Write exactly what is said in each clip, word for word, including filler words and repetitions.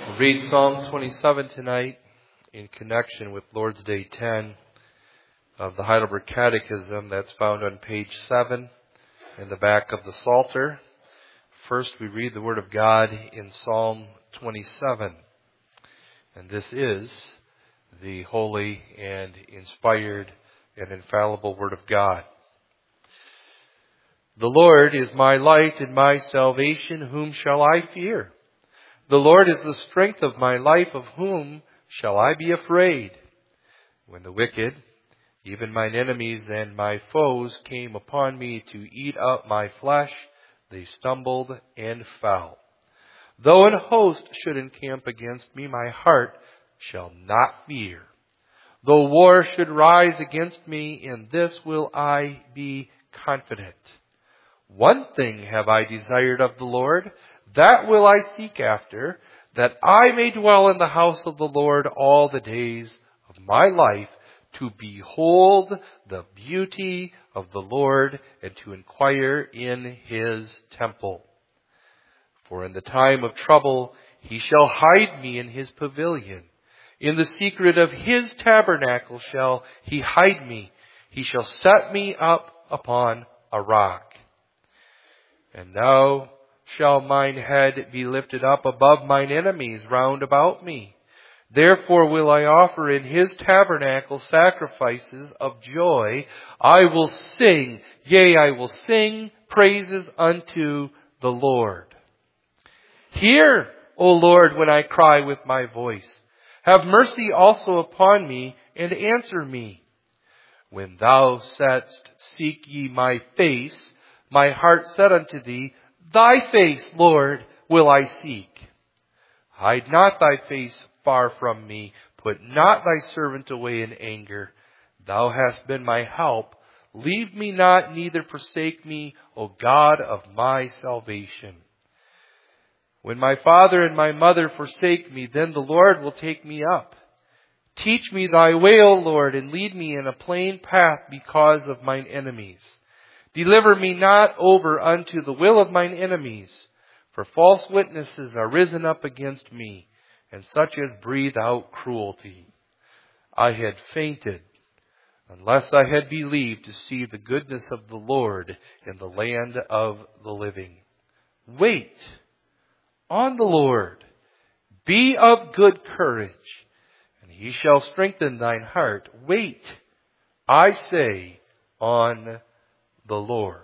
We'll read Psalm twenty-seven tonight in connection with Lord's Day ten of the Heidelberg Catechism. That's found on page seven in the back of the Psalter. First, we read the Word of God in Psalm twenty-seven. And this is the holy and inspired and infallible Word of God. The Lord is my light and my salvation. Whom shall I fear? The Lord is the strength of my life. Of whom shall I be afraid? When the wicked, even mine enemies and my foes, came upon me to eat up my flesh, they stumbled and fell. Though an host should encamp against me, my heart shall not fear. Though war should rise against me, in this will I be confident. One thing have I desired of the Lord, that will I seek after, that I may dwell in the house of the Lord all the days of my life, to behold the beauty of the Lord and to inquire in his temple. For in the time of trouble he shall hide me in his pavilion. In the secret of his tabernacle shall he hide me. He shall set me up upon a rock. And now shall mine head be lifted up above mine enemies round about me. Therefore will I offer in his tabernacle sacrifices of joy. I will sing, yea, I will sing praises unto the Lord. Hear, O Lord, when I cry with my voice. Have mercy also upon me, and answer me. When thou saidst, seek ye my face, my heart said unto thee, thy face, Lord, will I seek. Hide not thy face far from me. Put not thy servant away in anger. Thou hast been my help. Leave me not, neither forsake me, O God of my salvation. When my father and my mother forsake me, then the Lord will take me up. Teach me thy way, O Lord, and lead me in a plain path because of mine enemies. Deliver me not over unto the will of mine enemies, for false witnesses are risen up against me, and such as breathe out cruelty. I had fainted, unless I had believed to see the goodness of the Lord in the land of the living. Wait on the Lord, be of good courage, and he shall strengthen thine heart. Wait, I say, on the Lord.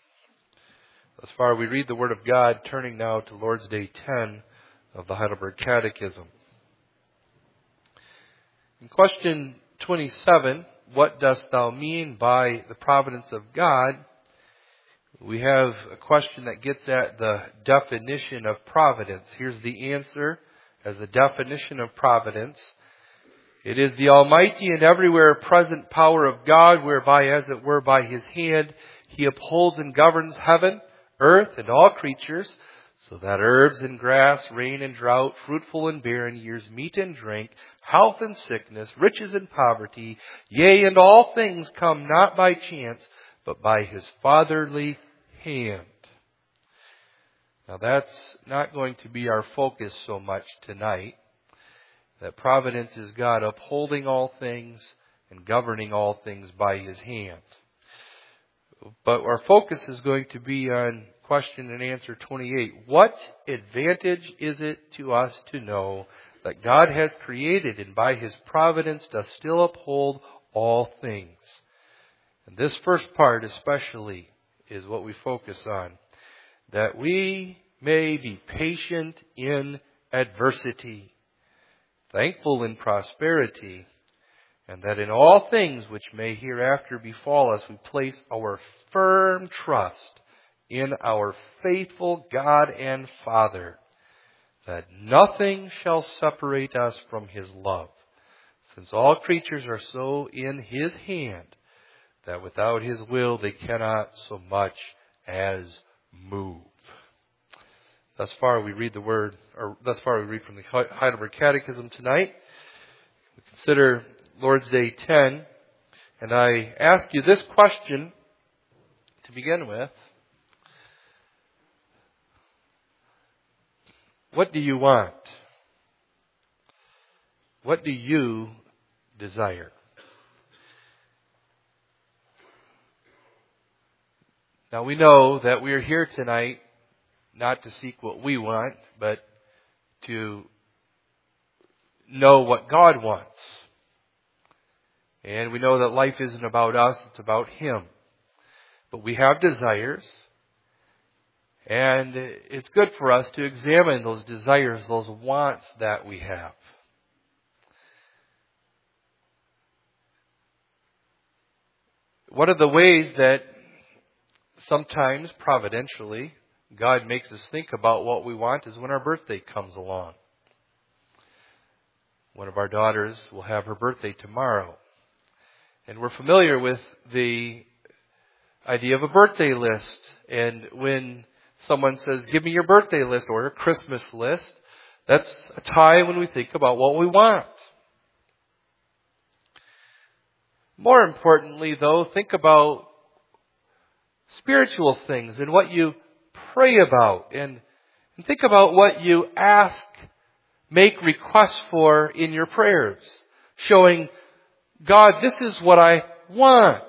Thus far we read the Word of God, turning now to Lord's Day ten of the Heidelberg Catechism. In question twenty-seven, what dost thou mean by the providence of God? We have a question that gets at the definition of providence. Here's the answer as a definition of providence. It is the almighty and everywhere present power of God, whereby, as it were, by his hand, he upholds and governs heaven, earth, and all creatures, so that herbs and grass, rain and drought, fruitful and barren years, meat and drink, health and sickness, riches and poverty, yea, and all things come not by chance, but by his fatherly hand. Now that's not going to be our focus so much tonight. That providence is God upholding all things and governing all things by his hand. But our focus is going to be on question and answer twenty-eight. What advantage is it to us to know that God has created and by his providence does still uphold all things? And this first part especially is what we focus on. That we may be patient in adversity, thankful in prosperity, and that in all things which may hereafter befall us, we place our firm trust in our faithful God and Father, that nothing shall separate us from his love, since all creatures are so in his hand that without his will they cannot so much as move. Thus far we read the word, or thus far we read from the Heidelberg Catechism tonight. We consider Lord's Day ten, and I ask you this question to begin with. What do you want? What do you desire? Now we know that we are here tonight not to seek what we want, but to know what God wants. And we know that life isn't about us, it's about Him. But we have desires, and it's good for us to examine those desires, those wants that we have. One of the ways that sometimes, providentially, God makes us think about what we want is when our birthday comes along. One of our daughters will have her birthday tomorrow. And we're familiar with the idea of a birthday list. And when someone says, give me your birthday list or your Christmas list, that's a time when we think about what we want. More importantly, though, think about spiritual things and what you pray about. And, and think about what you ask, make requests for in your prayers. Showing, God, this is what I want.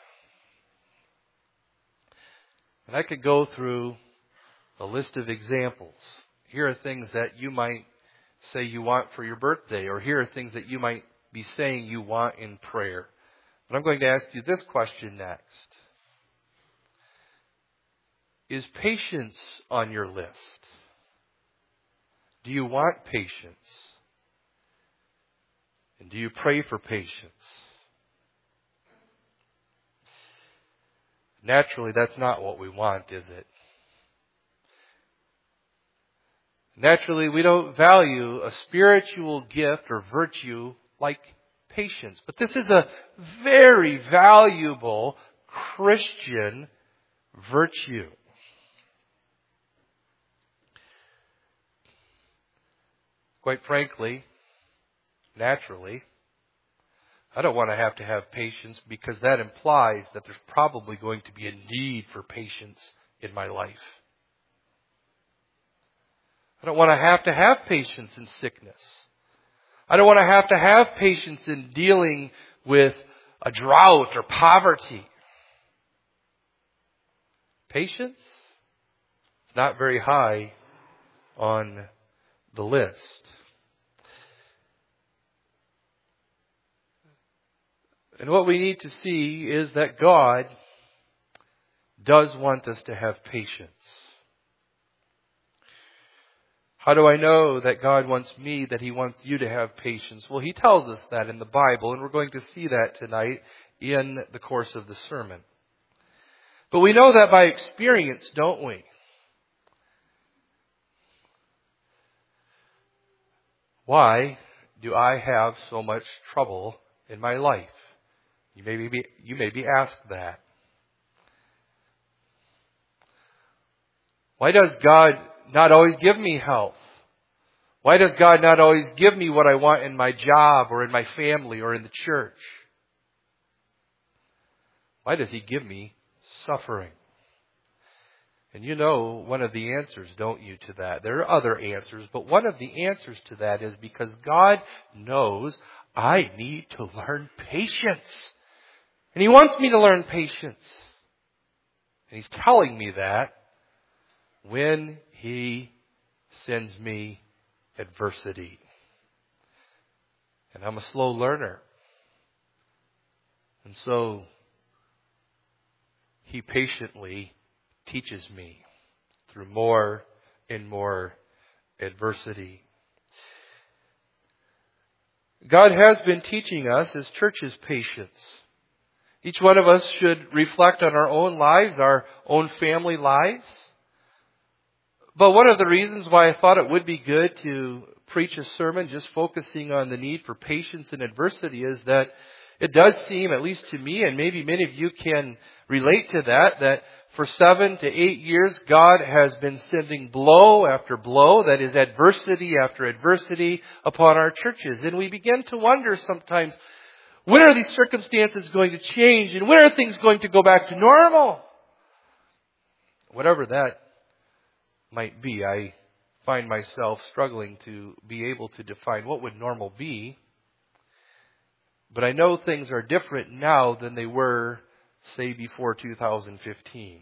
And I could go through a list of examples. Here are things that you might say you want for your birthday, or here are things that you might be saying you want in prayer. But I'm going to ask you this question next. Is patience on your list? Do you want patience? And do you pray for patience? Naturally, that's not what we want, is it? Naturally, we don't value a spiritual gift or virtue like patience. But this is a very valuable Christian virtue. Quite frankly, naturally, I don't want to have to have patience because that implies that there's probably going to be a need for patience in my life. I don't want to have to have patience in sickness. I don't want to have to have patience in dealing with a drought or poverty. Patience? It's not very high on the list. And what we need to see is that God does want us to have patience. How do I know that God wants me, that He wants you to have patience? Well, He tells us that in the Bible, and we're going to see that tonight in the course of the sermon. But we know that by experience, don't we? Why do I have so much trouble in my life? You may be, you may be asked that. Why does God not always give me health? Why does God not always give me what I want in my job or in my family or in the church? Why does He give me suffering? And you know one of the answers, don't you, to that? There are other answers, but one of the answers to that is because God knows I need to learn patience. And He wants me to learn patience. And He's telling me that when He sends me adversity. And I'm a slow learner. And so He patiently teaches me through more and more adversity. God has been teaching us as churches patience. Each one of us should reflect on our own lives, our own family lives. But one of the reasons why I thought it would be good to preach a sermon just focusing on the need for patience in adversity is that it does seem, at least to me, and maybe many of you can relate to that, that for seven to eight years, God has been sending blow after blow, that is adversity after adversity upon our churches. And we begin to wonder sometimes, when are these circumstances going to change? And when are things going to go back to normal? Whatever that might be, I find myself struggling to be able to define what would normal be. But I know things are different now than they were, say, before two thousand fifteen.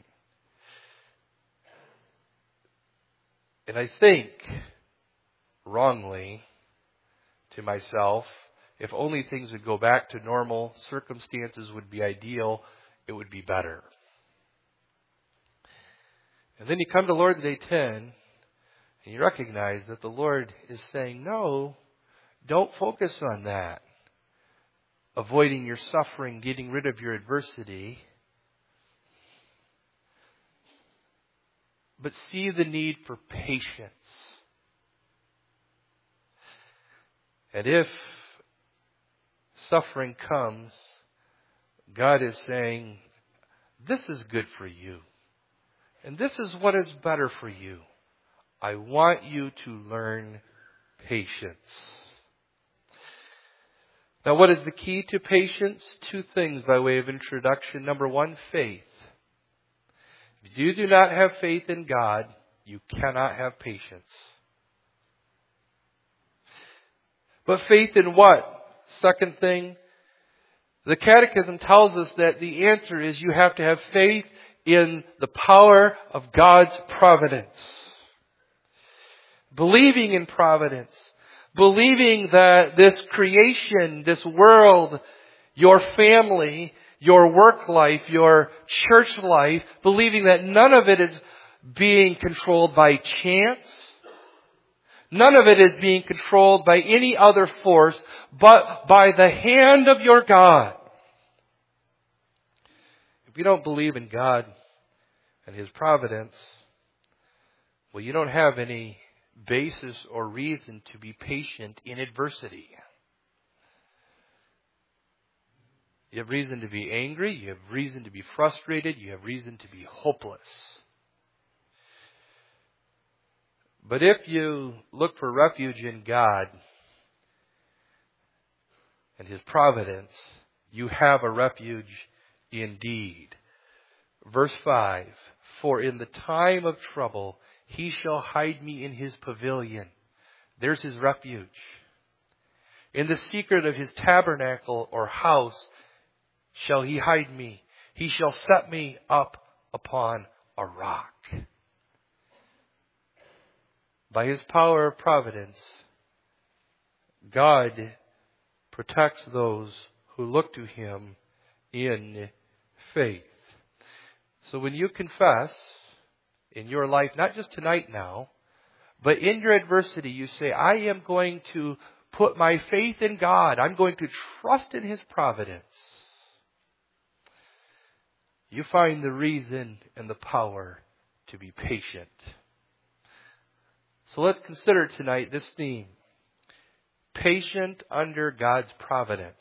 And I think, wrongly, to myself, if only things would go back to normal, circumstances would be ideal, it would be better. And then you come to Lord's Day ten, and you recognize that the Lord is saying, no, don't focus on that. Avoiding your suffering, getting rid of your adversity. But see the need for patience. And if suffering comes, God is saying, this is good for you. And this is what is better for you. I want you to learn patience. Now, what is the key to patience? Two things by way of introduction. Number one, faith. If you do not have faith in God, you cannot have patience. But faith in what? Second thing, the Catechism tells us that the answer is you have to have faith in the power of God's providence. Believing in providence. Believing that this creation, this world, your family, your work life, your church life, believing that none of it is being controlled by chance. None of it is being controlled by any other force, but by the hand of your God. If you don't believe in God and His providence, well, you don't have any basis or reason to be patient in adversity. You have reason to be angry. You have reason to be frustrated. You have reason to be hopeless. But if you look for refuge in God and His providence, you have a refuge indeed. Verse five, for in the time of trouble, He shall hide me in His pavilion. There's His refuge. In the secret of His tabernacle or house shall He hide me. He shall set me up upon a rock. By His power of providence, God protects those who look to Him in faith. So when you confess in your life, not just tonight now, but in your adversity, you say, I am going to put my faith in God. I'm going to trust in His providence. You find the reason and the power to be patient. So let's consider tonight this theme. Patient under God's providence.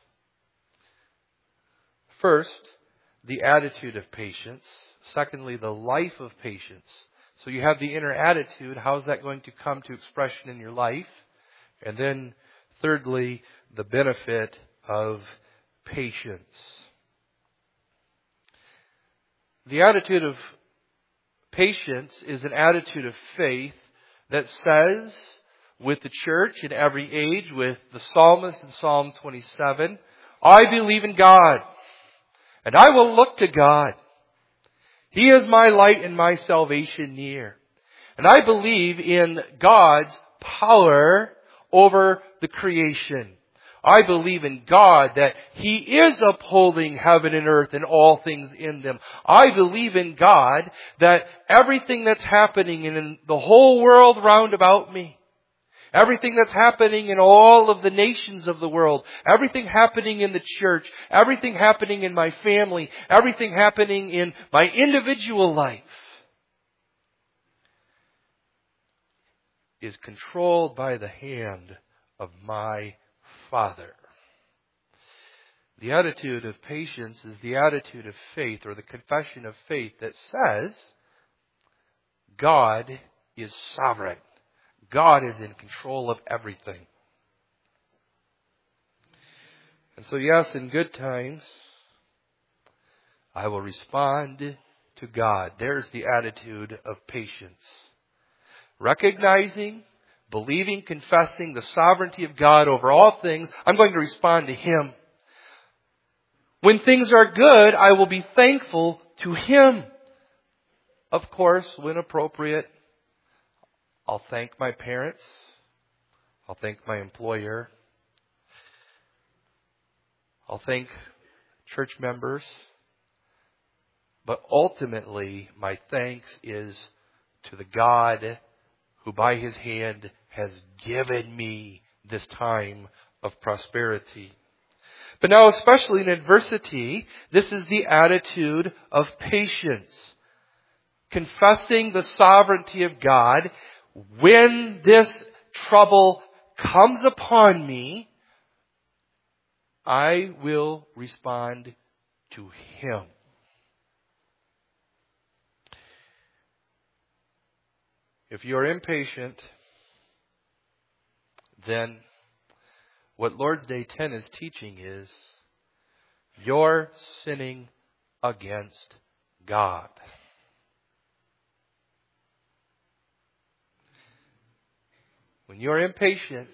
First, the attitude of patience. Secondly, the life of patience. So you have the inner attitude. How is that going to come to expression in your life? And then, thirdly, the benefit of patience. The attitude of patience is an attitude of faith that says, with the church in every age, with the psalmist in Psalm twenty-seven, I believe in God, and I will look to God. He is my light and my salvation near. And I believe in God's power over the creation. I believe in God that He is upholding heaven and earth and all things in them. I believe in God that everything that's happening in the whole world round about me, everything that's happening in all of the nations of the world, everything happening in the church, everything happening in my family, everything happening in my individual life is controlled by the hand of my Father. The attitude of patience is the attitude of faith, or the confession of faith that says, God is sovereign. God is in control of everything. And so yes, in good times, I will respond to God. There's the attitude of patience. Recognizing, believing, confessing the sovereignty of God over all things, I'm going to respond to Him. When things are good, I will be thankful to Him. Of course, when appropriate, I'll thank my parents. I'll thank my employer. I'll thank church members. But ultimately, my thanks is to the God who by His hand has given me this time of prosperity. But now, especially in adversity, this is the attitude of patience. Confessing the sovereignty of God. When this trouble comes upon me, I will respond to Him. If you are impatient, then what Lord's Day ten is teaching is you're sinning against God. When you're impatient,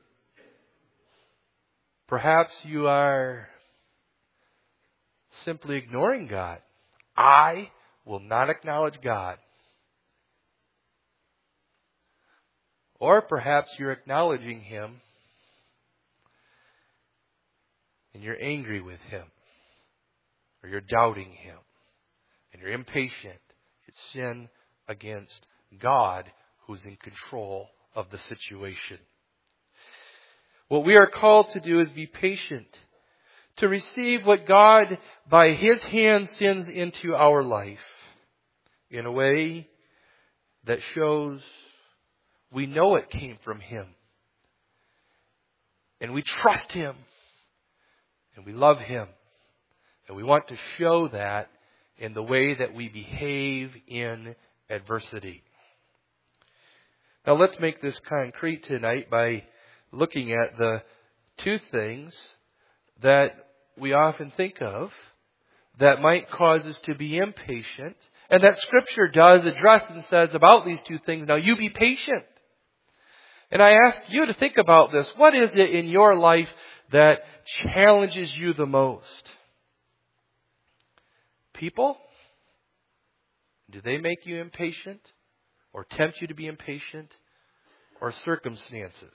perhaps you are simply ignoring God. I will not acknowledge God. Or perhaps you're acknowledging Him and you're angry with Him. Or you're doubting Him. And you're impatient. It's sin against God who's in control of the situation. What we are called to do is be patient. To receive what God by His hand sends into our life. In a way that shows we know it came from Him. And we trust Him. And we love Him. And we want to show that in the way that we behave in adversity. Now let's make this concrete tonight by looking at the two things that we often think of that might cause us to be impatient. And that Scripture does address and says about these two things, now you be patient. And I ask you to think about this. What is it in your life that challenges you the most? People? Do they make you impatient? Or tempt you to be impatient? Or circumstances?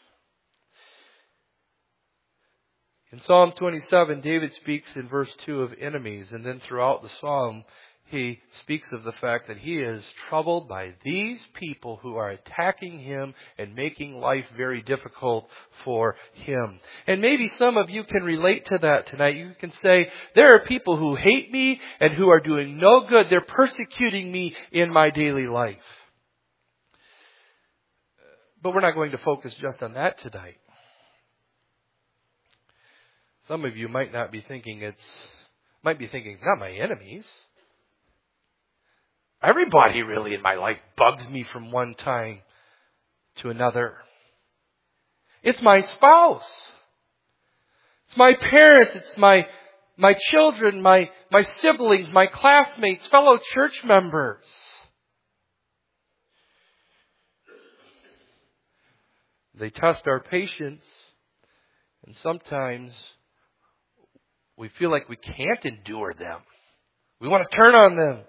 In Psalm twenty-seven, David speaks in verse two of enemies. And then throughout the psalm, he speaks of the fact that he is troubled by these people who are attacking him and making life very difficult for him. And maybe some of you can relate to that tonight. You can say, there are people who hate me and who are doing no good. They're persecuting me in my daily life. But we're not going to focus just on that tonight. Some of you might not be thinking it's, might be thinking it's not my enemies. Everybody really in my life bugs me from one time to another. It's my spouse. It's my parents. It's my, my children, my, my siblings, my classmates, fellow church members. They test our patience, and sometimes we feel like we can't endure them. We want to turn on them.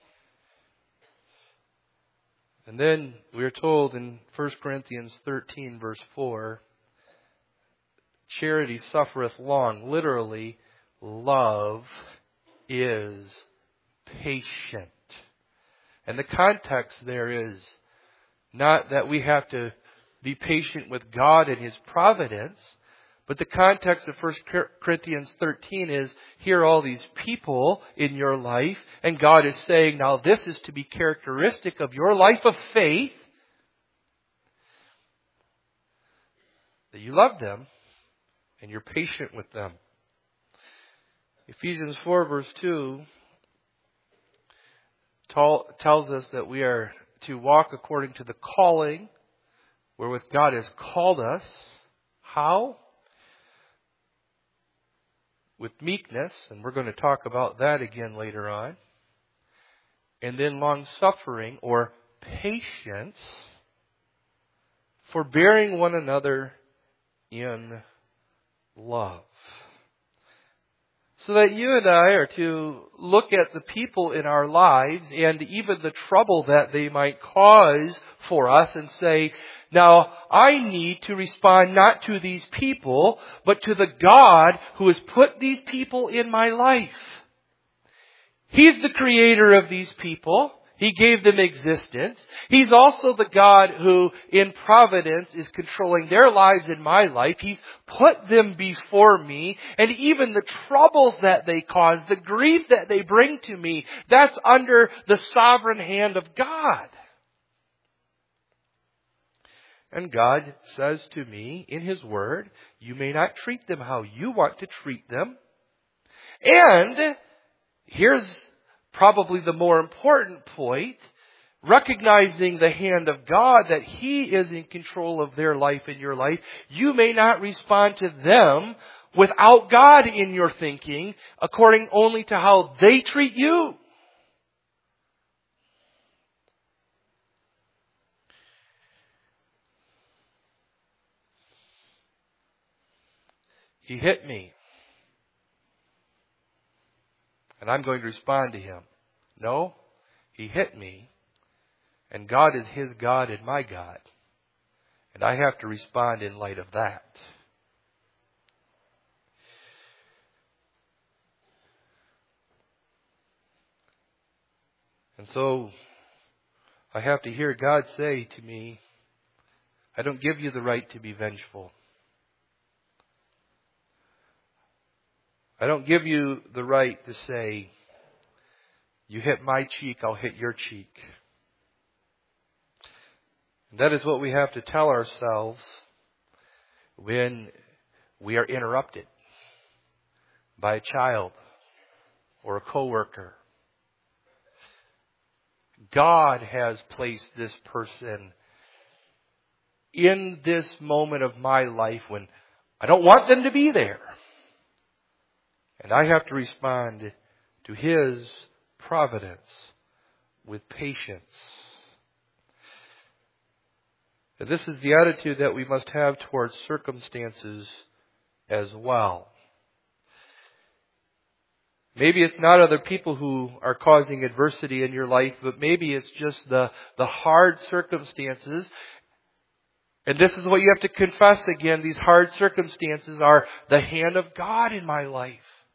And then we are told in First Corinthians thirteen, verse four, charity suffereth long. Literally, love is patient. And the context there is not that we have to be patient with God and His providence, but the context of First Corinthians thirteen is, here are all these people in your life, and God is saying, now this is to be characteristic of your life of faith, that you love them and you're patient with them. Ephesians four verse two tells us that we are to walk according to the calling wherewith God has called us. How? With meekness, and we're going to talk about that again later on. And then long-suffering or patience, forbearing one another in love. So that you and I are to look at the people in our lives and even the trouble that they might cause for us and say, now I need to respond not to these people, but to the God who has put these people in my life. He's the creator of these people. He gave them existence. He's also the God who, in providence, is controlling their lives in my life. He's put them before me. And even the troubles that they cause, the grief that they bring to me, that's under the sovereign hand of God. And God says to me in His Word, you may not treat them how you want to treat them. And here's probably the more important point, recognizing the hand of God, that He is in control of their life and your life. You may not respond to them without God in your thinking, according only to how they treat you. He hit me, and I'm going to respond to him. No, he hit me, and God is his God and my God. And I have to respond in light of that. And so I have to hear God say to me, I don't give you the right to be vengeful. I don't give you the right to say, you hit my cheek, I'll hit your cheek. And that is what we have to tell ourselves when we are interrupted by a child or a coworker. God has placed this person in this moment of my life when I don't want them to be there. And I have to respond to His providence with patience. And this is the attitude that we must have towards circumstances as well. Maybe it's not other people who are causing adversity in your life, but maybe it's just the, the hard circumstances. And this is what you have to confess again. These hard circumstances are the hand of God in my life.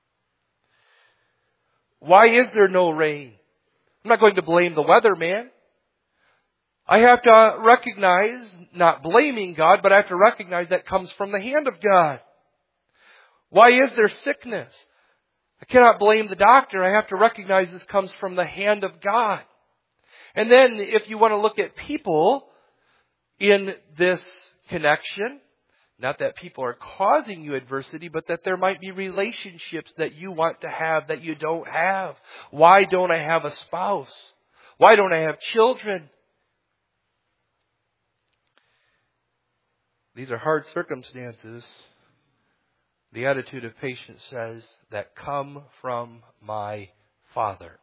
Why is there no rain? I'm not going to blame the weatherman. I have to recognize, not blaming God, but I have to recognize that comes from the hand of God. Why is there sickness? I cannot blame the doctor. I have to recognize this comes from the hand of God. And then if you want to look at people in this connection, not that people are causing you adversity, but that there might be relationships that you want to have that you don't have. Why don't I have a spouse? Why don't I have children? These are hard circumstances. The attitude of patience says that come from my Father.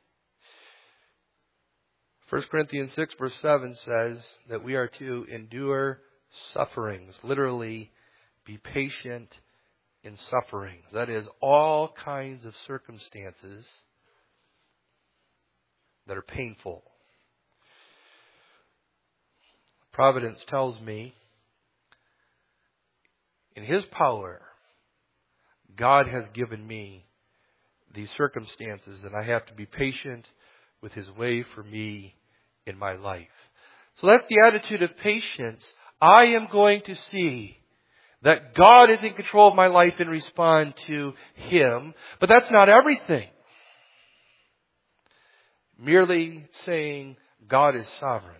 First Corinthians six verse seven says that we are to endure sufferings. Literally, be patient in sufferings. That is, all kinds of circumstances that are painful. Providence tells me, in His power, God has given me these circumstances, and I have to be patient with His way for me in my life. So that's the attitude of patience. I am going to see that God is in control of my life and respond to Him. But that's not everything. Merely saying God is sovereign.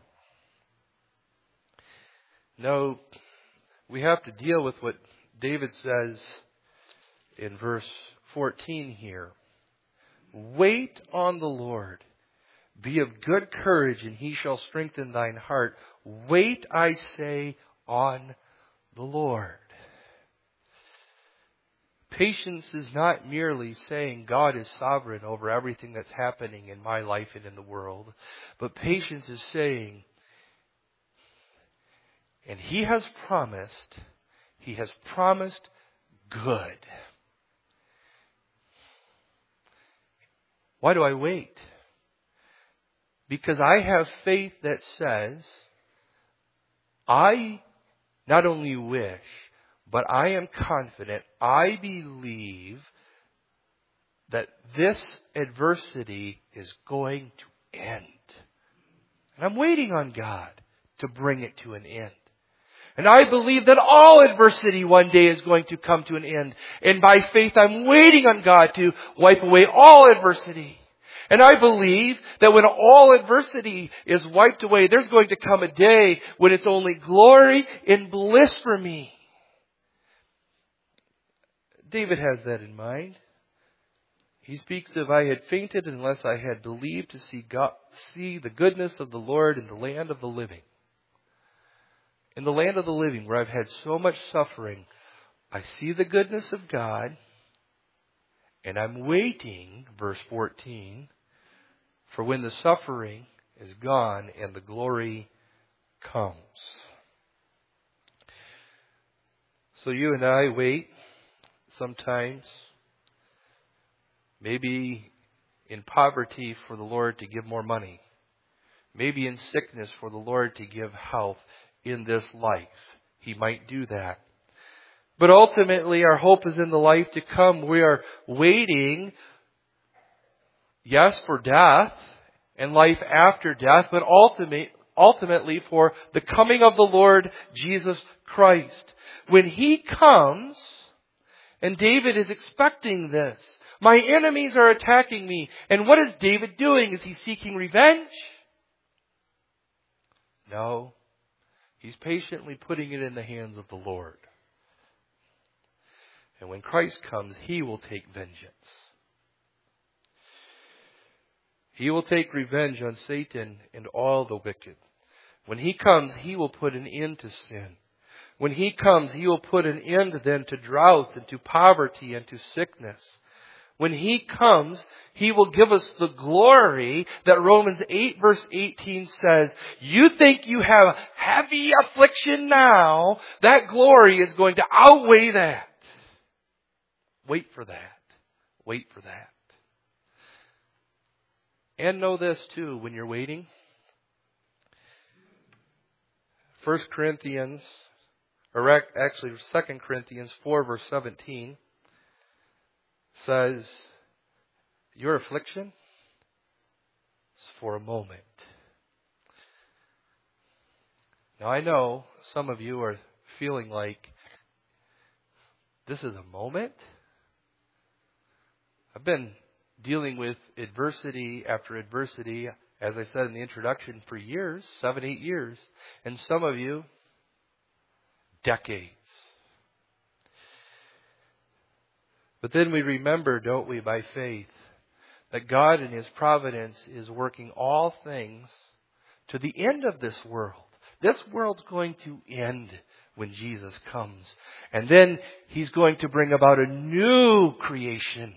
No, we have to deal with what David says in verse fourteen here. Wait on the Lord. Be of good courage, and He shall strengthen thine heart. Wait, I say, on the Lord. Patience is not merely saying God is sovereign over everything that's happening in my life and in the world. But patience is saying, and He has promised, He has promised good. Why do I wait? Because I have faith that says, I not only wish, but I am confident, I believe that this adversity is going to end. And I'm waiting on God to bring it to an end. And I believe that all adversity one day is going to come to an end. And by faith, I'm waiting on God to wipe away all adversity. And I believe that when all adversity is wiped away, there's going to come a day when it's only glory and bliss for me. David has that in mind. He speaks of, I had fainted unless I had believed to see God, see the goodness of the Lord in the land of the living. In the land of the living, where I've had so much suffering, I see the goodness of God, and I'm waiting, verse fourteen, for when the suffering is gone and the glory comes. So you and I wait sometimes, maybe in poverty for the Lord to give more money, maybe in sickness for the Lord to give health in this life. He might do that. But ultimately, our hope is in the life to come. We are waiting, yes, for death and life after death, but ultimately, ultimately for the coming of the Lord Jesus Christ. When He comes, and David is expecting this, my enemies are attacking me. And what is David doing? Is he seeking revenge? No. He's patiently putting it in the hands of the Lord. And when Christ comes, He will take vengeance. He will take revenge on Satan and all the wicked. When He comes, He will put an end to sin. When He comes, He will put an end then to droughts and to poverty and to sickness. When He comes, He will give us the glory that Romans eight verse eighteen says, you think you have heavy affliction now, that glory is going to outweigh that. Wait for that. Wait for that. And know this too, when you're waiting. First Corinthians, or actually Second Corinthians four verse seventeen says, your affliction is for a moment. Now I know some of you are feeling like, this is a moment? I've been dealing with adversity after adversity, as I said in the introduction, for years, seven, eight years. And some of you, decades. But then we remember, don't we, by faith, that God in His providence is working all things to the end of this world. This world's going to end when Jesus comes. And then He's going to bring about a new creation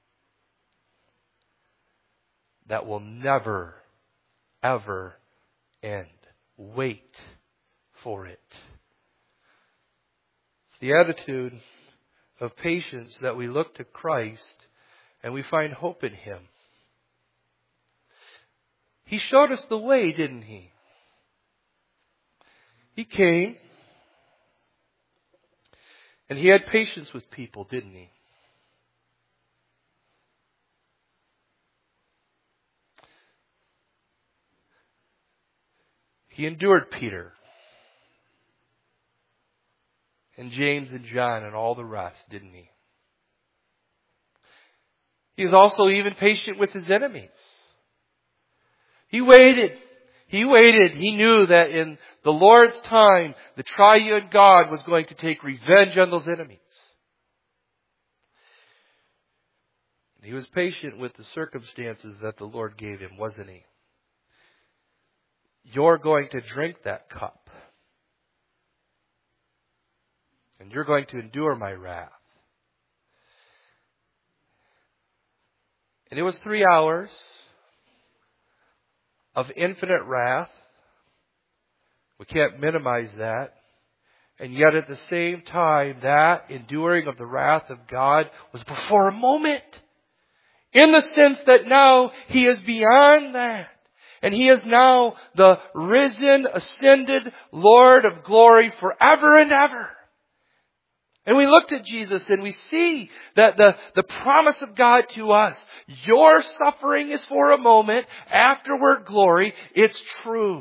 that will never, ever end. Wait for it. It's the attitude of patience that we look to Christ and we find hope in Him. He showed us the way, didn't He? He came and He had patience with people, didn't He? He endured Peter and James and John and all the rest, didn't He? He is also even patient with His enemies. He waited. He waited. He knew that in the Lord's time, the triune God was going to take revenge on those enemies. He was patient with the circumstances that the Lord gave Him, wasn't He? You're going to drink that cup. And you're going to endure my wrath. And it was three hours of infinite wrath. We can't minimize that. And yet at the same time, that enduring of the wrath of God was but for a moment. In the sense that now He is beyond that. And He is now the risen, ascended Lord of glory forever and ever. And we looked at Jesus and we see that the, the promise of God to us, your suffering is for a moment, afterward glory, it's true.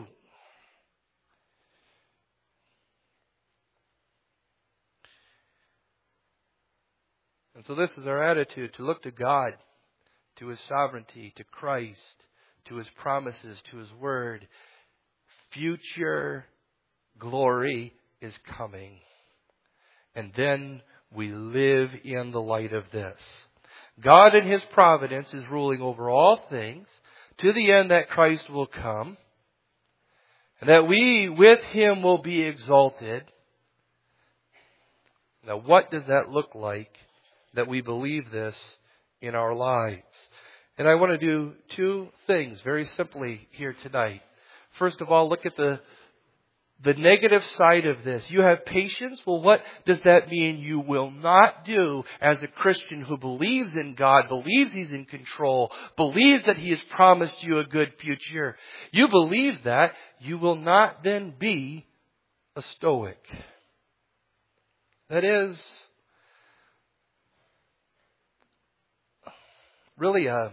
And so this is our attitude, to look to God, to His sovereignty, to Christ, to His promises, to His word. Future glory is coming. And then we live in the light of this. God in His providence is ruling over all things to the end that Christ will come. And that we with Him will be exalted. Now what does that look like that we believe this in our lives? And I want to do two things very simply here tonight. First of all, look at the The negative side of this. You have patience. Well, what does that mean you will not do as a Christian who believes in God, believes He's in control, believes that He has promised you a good future? You believe that, you will not then be a stoic. That is really a,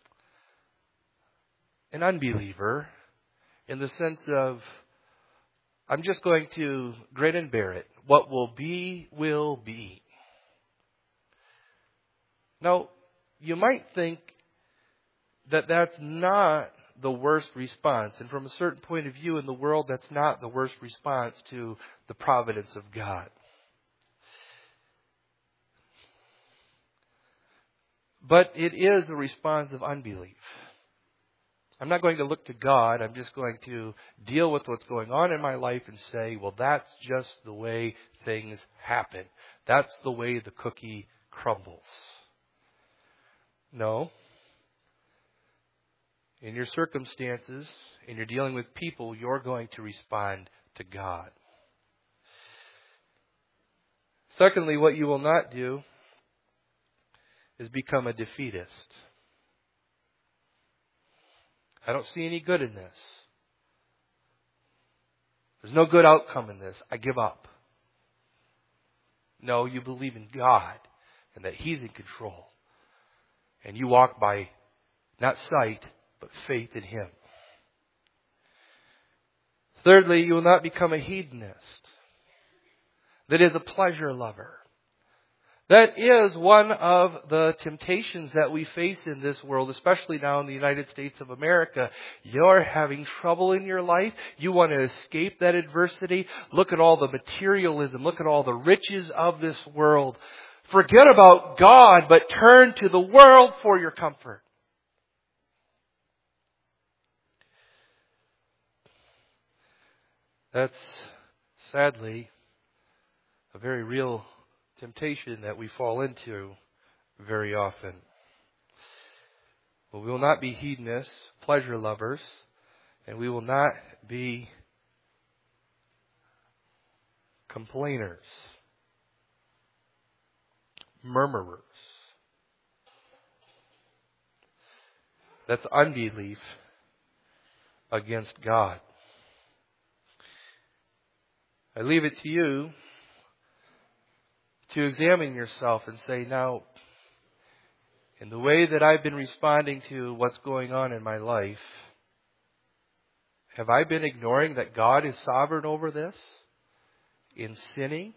an unbeliever in the sense of, I'm just going to grin and bear it. What will be, will be. Now, you might think that that's not the worst response. And from a certain point of view in the world, that's not the worst response to the providence of God. But it is a response of unbelief. I'm not going to look to God. I'm just going to deal with what's going on in my life and say, well, that's just the way things happen. That's the way the cookie crumbles. No. In your circumstances, and you're dealing with people, you're going to respond to God. Secondly, what you will not do is become a defeatist. I don't see any good in this. There's no good outcome in this. I give up. No, you believe in God and that He's in control. And you walk by not sight, but faith in Him. Thirdly, you will not become a hedonist. That is, a pleasure lover. That is one of the temptations that we face in this world, especially now in the United States of America. You're having trouble in your life. You want to escape that adversity. Look at all the materialism. Look at all the riches of this world. Forget about God, but turn to the world for your comfort. That's sadly a very real temptation that we fall into very often. But we will not be hedonists, pleasure lovers, and we will not be complainers, murmurers. That's unbelief against God. I leave it to you to examine yourself and say, now, in the way that I've been responding to what's going on in my life, have I been ignoring that God is sovereign over this? In sinning?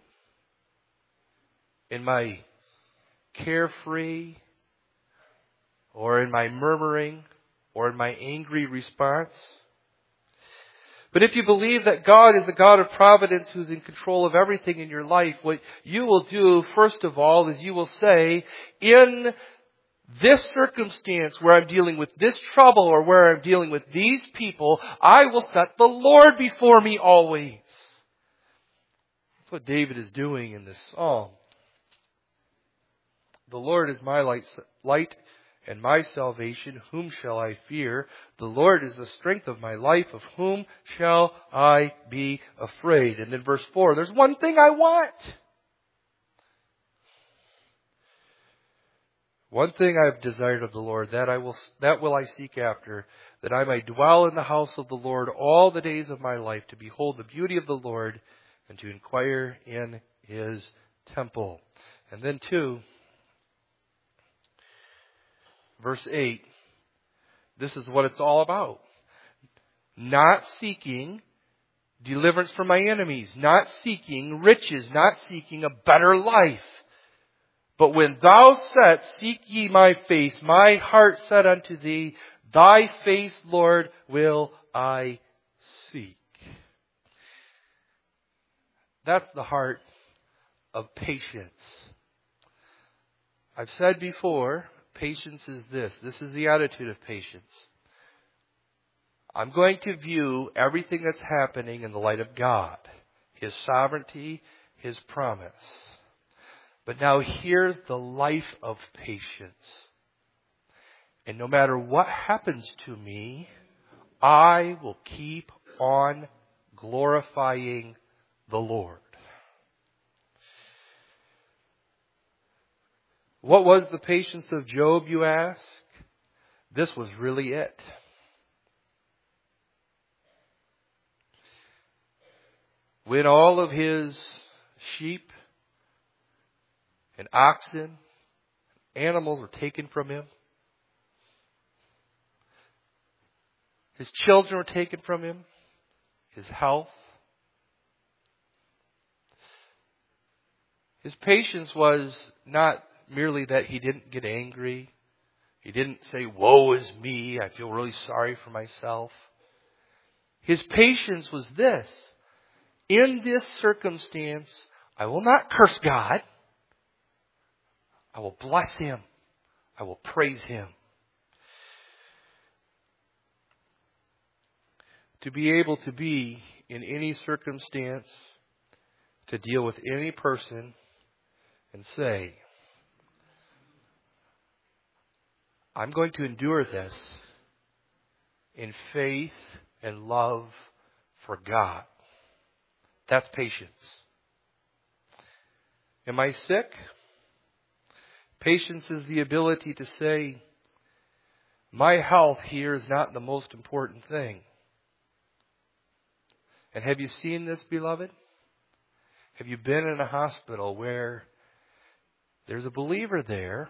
In my carefree? Or in my murmuring? Or in my angry response? But if you believe that God is the God of providence who's in control of everything in your life, what you will do, first of all, is you will say, in this circumstance where I'm dealing with this trouble or where I'm dealing with these people, I will set the Lord before me always. That's what David is doing in this psalm. The Lord is my light, light and my salvation. Whom shall I fear? The Lord is the strength of my life. Of whom shall I be afraid? And then verse four, there's one thing I want. One thing I have desired of the Lord, that I will that will I seek after, that I may dwell in the house of the Lord all the days of my life, to behold the beauty of the Lord and to inquire in his temple. And then two, verse eight, this is what it's all about. Not seeking deliverance from my enemies, not seeking riches, not seeking a better life. But when thou saidst, seek ye my face, my heart said unto thee, thy face, Lord, will I seek. That's the heart of patience. I've said before, patience is this. This is the attitude of patience. I'm going to view everything that's happening in the light of God, his sovereignty, his promise. But now here's the life of patience. And no matter what happens to me, I will keep on glorifying the Lord. What was the patience of Job, you ask? This was really it. When all of his sheep and oxen, animals were taken from him, his children were taken from him, his health. His patience was not merely that he didn't get angry. He didn't say, woe is me, I feel really sorry for myself. His patience was this: in this circumstance, I will not curse God. I will bless him. I will praise him. To be able to be in any circumstance, to deal with any person and say, I'm going to endure this in faith and love for God. That's patience. Am I sick? Patience is the ability to say, my health here is not the most important thing. And have you seen this, beloved? Have you been in a hospital where there's a believer there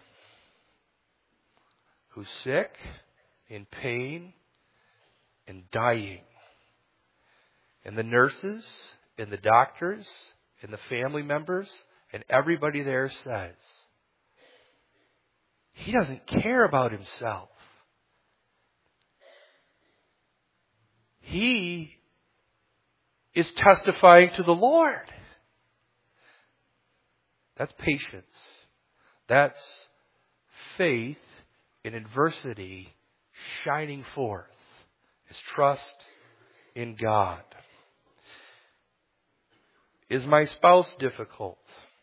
who's sick, in pain, and dying? And the nurses, and the doctors, and the family members, and everybody there says, he doesn't care about himself. He is testifying to the Lord. That's patience. That's faith in adversity shining forth. It's trust in God. Is my spouse difficult?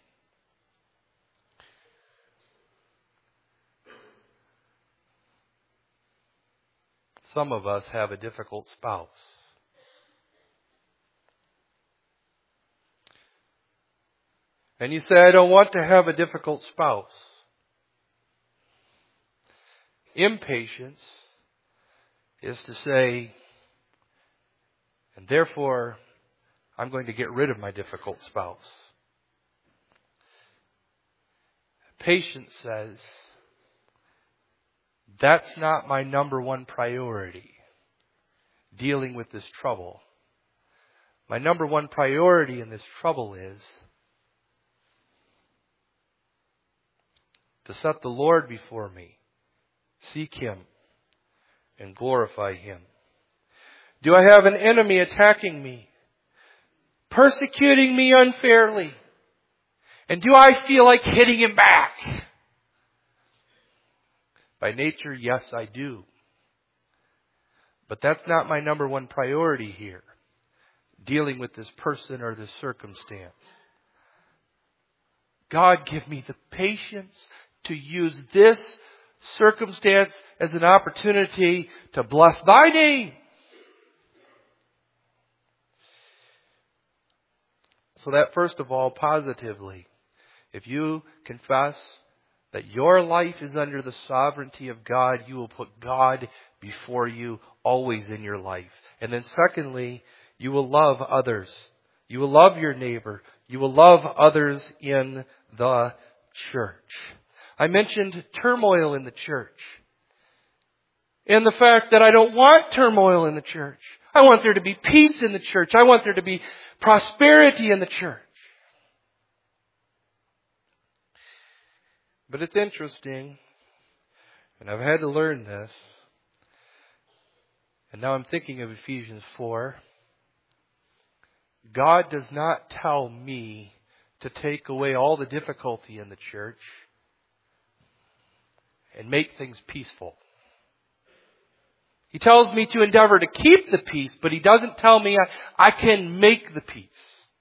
Some of us have a difficult spouse. And you say, I don't want to have a difficult spouse. Impatience is to say, and therefore, I'm going to get rid of my difficult spouse. Patience says, that's not my number one priority, dealing with this trouble. My number one priority in this trouble is to set the Lord before me, seek him, and glorify him. Do I have an enemy attacking me, persecuting me unfairly? And do I feel like hitting him back? By nature, yes, I do. But that's not my number one priority here, dealing with this person or this circumstance. God, give me the patience to use this circumstance as an opportunity to bless thy name. So that first of all, positively, if you confess that your life is under the sovereignty of God. You will put God before you always in your life. And then secondly, you will love others. You will love your neighbor. You will love others in the church. I mentioned turmoil in the church. And the fact that I don't want turmoil in the church. I want there to be peace in the church. I want there to be prosperity in the church. But it's interesting, and I've had to learn this, and now I'm thinking of Ephesians four. God does not tell me to take away all the difficulty in the church and make things peaceful. He tells me to endeavor to keep the peace, but He doesn't tell me I, I can make the peace.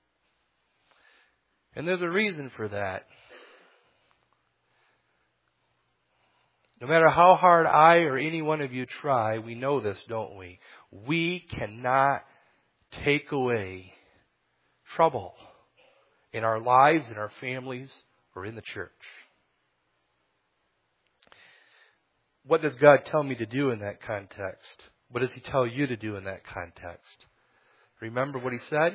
And there's a reason for that. No matter how hard I or any one of you try, we know this, don't we? We cannot take away trouble in our lives, in our families, or in the church. What does God tell me to do in that context? What does He tell you to do in that context? Remember what He said?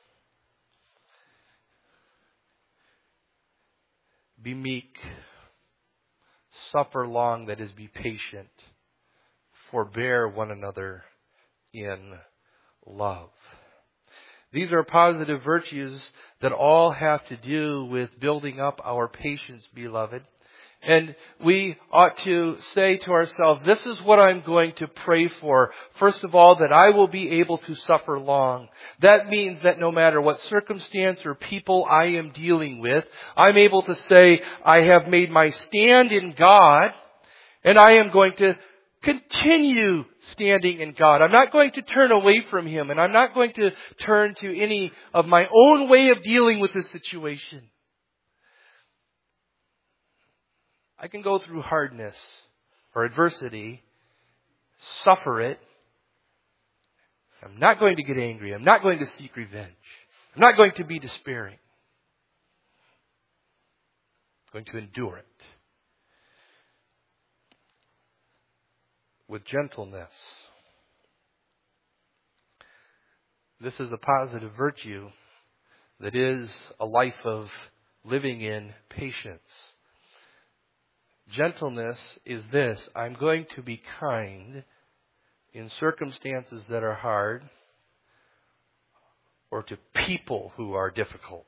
Be meek. Suffer long, that is, be patient. Forbear one another in love. These are positive virtues that all have to do with building up our patience, beloved. And we ought to say to ourselves, this is what I'm going to pray for. First of all, that I will be able to suffer long. That means that no matter what circumstance or people I am dealing with, I'm able to say, I have made my stand in God, and I am going to continue standing in God. I'm not going to turn away from Him, and I'm not going to turn to any of my own way of dealing with this situation. I can go through hardness or adversity, suffer it. I'm not going to get angry. I'm not going to seek revenge. I'm not going to be despairing. I'm going to endure it with gentleness. This is a positive virtue that is a life of living in patience. Gentleness is this: I'm going to be kind in circumstances that are hard or to people who are difficult.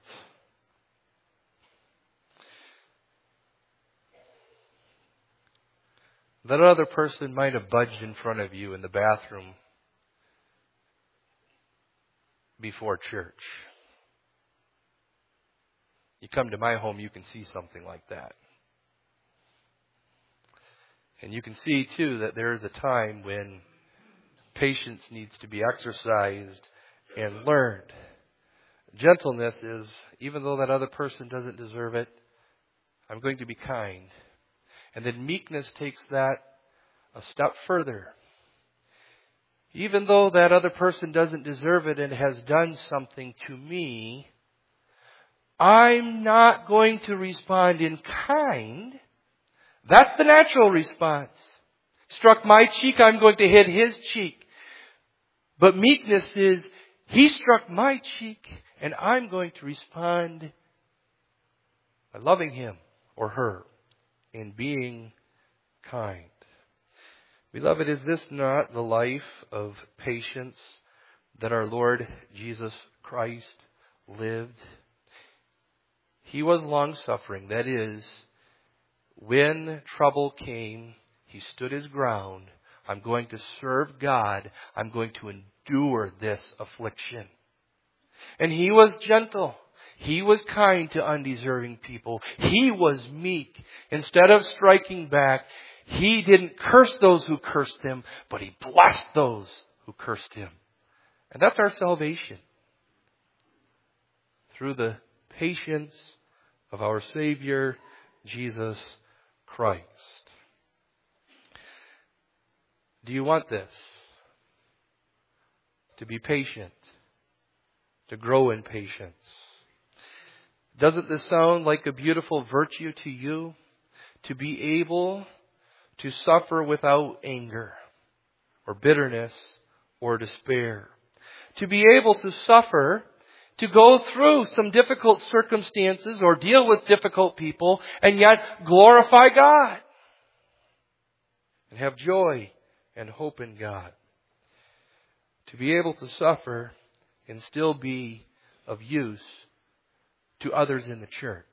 That other person might have budged in front of you in the bathroom before church. You come to my home, you can see something like that. And you can see, too, that there is a time when patience needs to be exercised and learned. Gentleness is, even though that other person doesn't deserve it, I'm going to be kind. And then meekness takes that a step further. Even though that other person doesn't deserve it and has done something to me, I'm not going to respond in kind. That's the natural response. Struck my cheek, I'm going to hit his cheek. But meekness is, he struck my cheek, and I'm going to respond by loving him or her and being kind. Beloved, is this not the life of patience that our Lord Jesus Christ lived? He was long-suffering. That is, when trouble came, He stood His ground. I'm going to serve God. I'm going to endure this affliction. And He was gentle. He was kind to undeserving people. He was meek. Instead of striking back, He didn't curse those who cursed Him, but He blessed those who cursed Him. And that's our salvation. Through the patience of our Savior, Jesus Christ. Do you want this? To be patient. To grow in patience. Doesn't this sound like a beautiful virtue to you? to be able to suffer without anger or bitterness or despair. To be able to suffer, to go through some difficult circumstances or deal with difficult people and yet glorify God. And have joy and hope in God. To be able to suffer and still be of use to others in the church.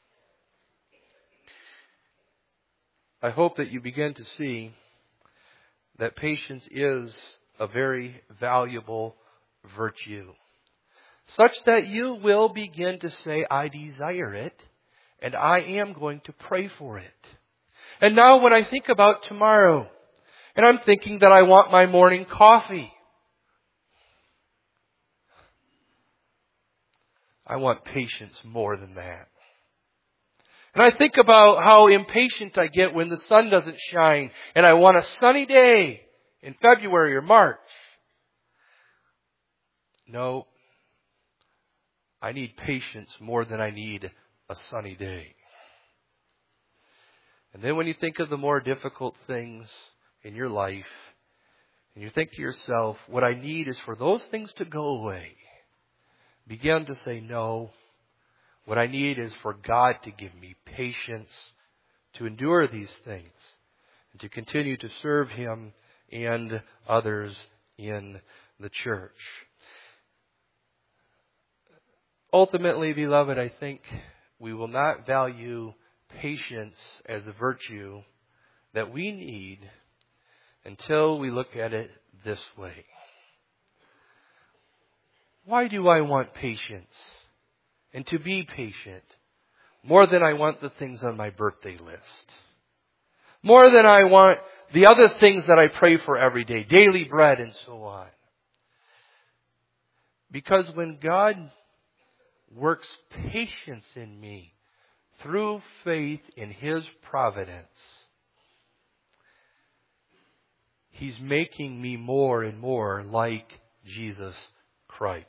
I hope that you begin to see that patience is a very valuable virtue, such that you will begin to say, I desire it, and I am going to pray for it. And now when I think about tomorrow, and I'm thinking that I want my morning coffee, I want patience more than that. And I think about how impatient I get when the sun doesn't shine and I want a sunny day in February or March. No, I need patience more than I need a sunny day. And then when you think of the more difficult things in your life, and you think to yourself, what I need is for those things to go away, begin to say, no, what I need is for God to give me patience to endure these things and to continue to serve Him and others in the church. Ultimately, beloved, I think we will not value patience as a virtue that we need until we look at it this way. Why do I want patience and to be patient more than I want the things on my birthday list? More than I want the other things that I pray for every day, daily bread and so on. Because when God works patience in me through faith in His providence, He's making me more and more like Jesus Christ.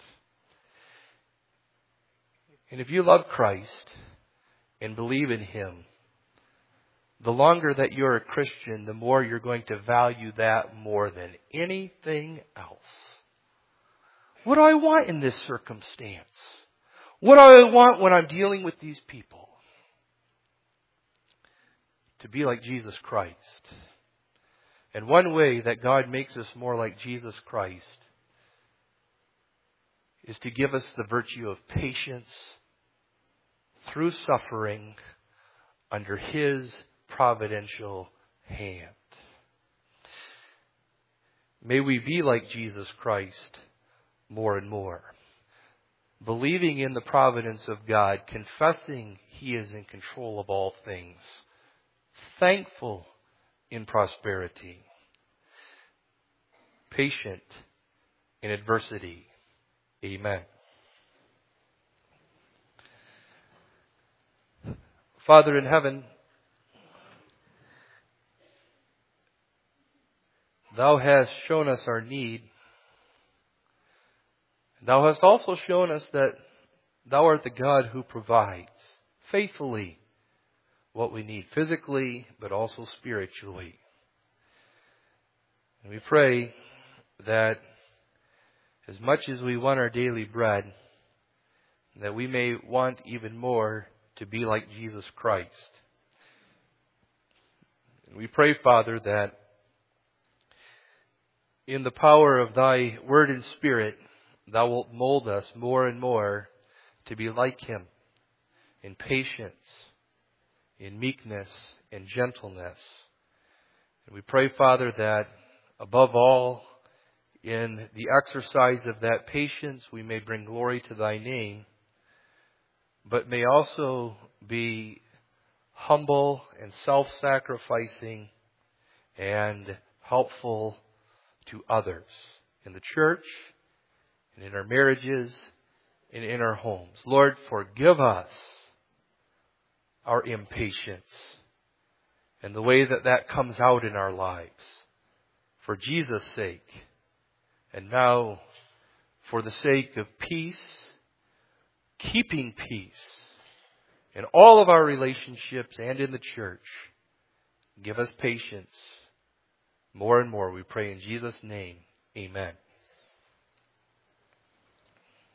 And if you love Christ and believe in Him, the longer that you're a Christian, the more you're going to value that more than anything else. What do I want in this circumstance? What do I want when I'm dealing with these people? To be like Jesus Christ. And one way that God makes us more like Jesus Christ is to give us the virtue of patience through suffering under His providential hand. May we be like Jesus Christ more and more, believing in the providence of God, confessing He is in control of all things, thankful in prosperity, patient in adversity. Amen. Father in heaven, Thou hast shown us our need. Thou hast also shown us that Thou art the God who provides faithfully what we need physically, but also spiritually. And we pray that as much as we want our daily bread, that we may want even more to be like Jesus Christ. And we pray, Father, that in the power of Thy Word and Spirit, Thou wilt mold us more and more to be like Him in patience, in meekness, and gentleness. And we pray, Father, that above all, in the exercise of that patience, we may bring glory to Thy name, but may also be humble and self-sacrificing and helpful to others in the church and in our marriages and in our homes. Lord, forgive us our impatience and the way that that comes out in our lives. For Jesus' sake, and now for the sake of peace, keeping peace, in all of our relationships and in the church. Give us patience more and more, we pray in Jesus' name. Amen.